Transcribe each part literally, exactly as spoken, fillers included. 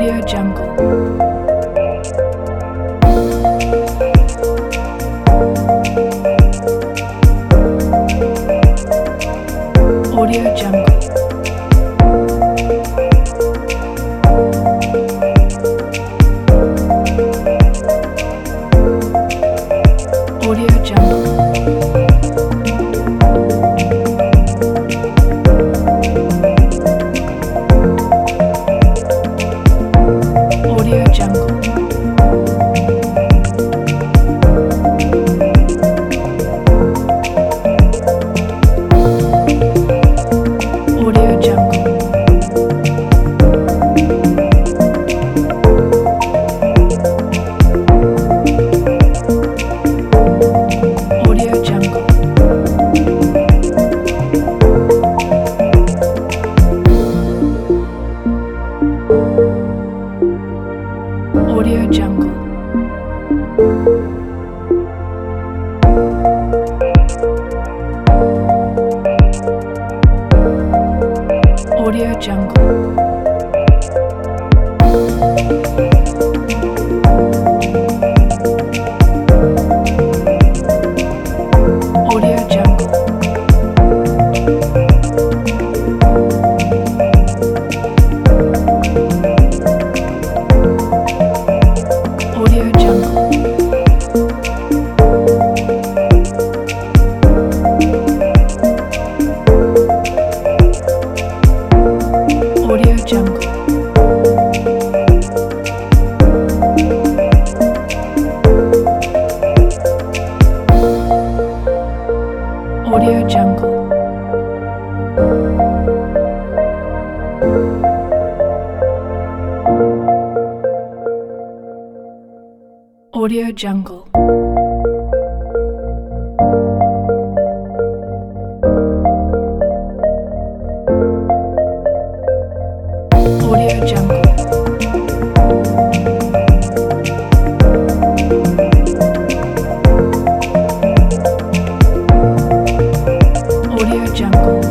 Audio Jungle. Audio Jungle. Audio Jungle. Audio Jungle. Audio Jungle. Audio Jungle. Audio Jungle. Audio Jungle. Audio Jungle. Audio Jungle. Audio Jungle. Audio Jungle. Audio Jungle. Audio Jungle. Audio Jungle.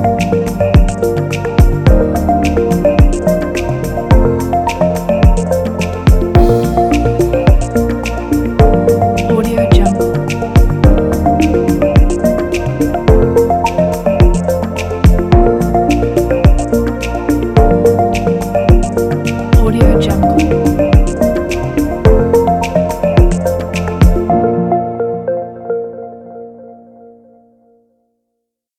Audio Jungle. Audio Jungle.